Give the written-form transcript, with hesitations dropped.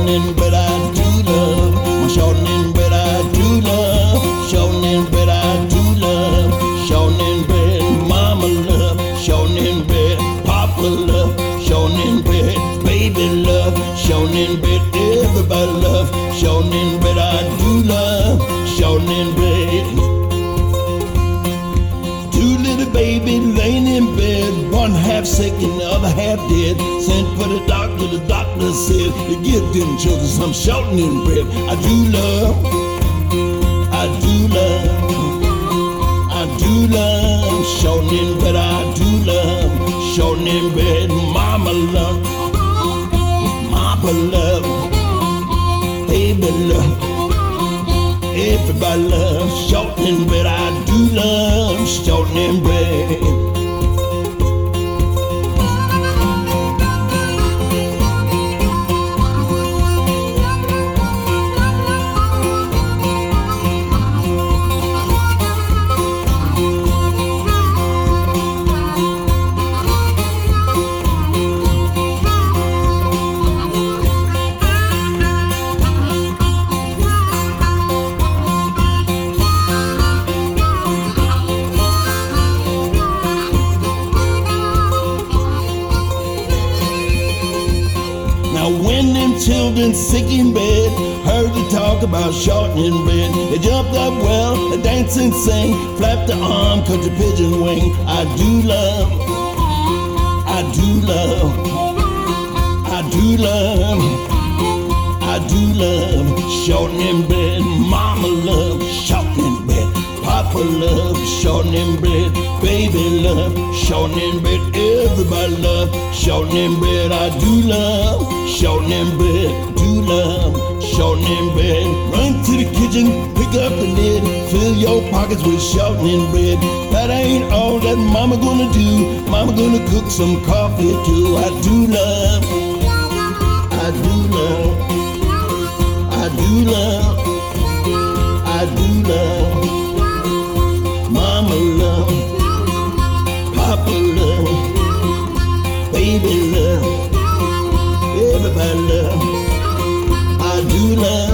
shortening bread I do love. My shortening bread I do love. Shortening bread I do love. Shortening bread, mama love. Shortening bread, papa love. Shortening bread, baby love. Shortening bread, everybody love. Shortening bread I do love. Shortening bread. Two little babies laying in bed, one half sick and the other half dead. Sent for the doctor said, you give them children some shortening bread. I do love, I do love, I do love shortening bread. I do love shortening bread. Mama love, mama love, baby love. Everybody loves shortening bread. I do love shortening bread. When them children sick in bed heard the talk about shortening bread, they jumped up well, they danced and sang, flapped the arm, cut the pigeon wing. I do love, I do love, I do love, I do love shortening bread. Mama love shortening bread. Papa love shortening bread. Baby love shortening bread. Everybody love shortening bread. I do love shortening bread. Do love shortening bread. Run to the kitchen, pick up the lid, fill your pockets with shortening bread. That ain't all that mama gonna do. Mama gonna cook some coffee too. I do love, I do love, I do love, I do love. Mama love, papa love, baby love, everybody love. I do love.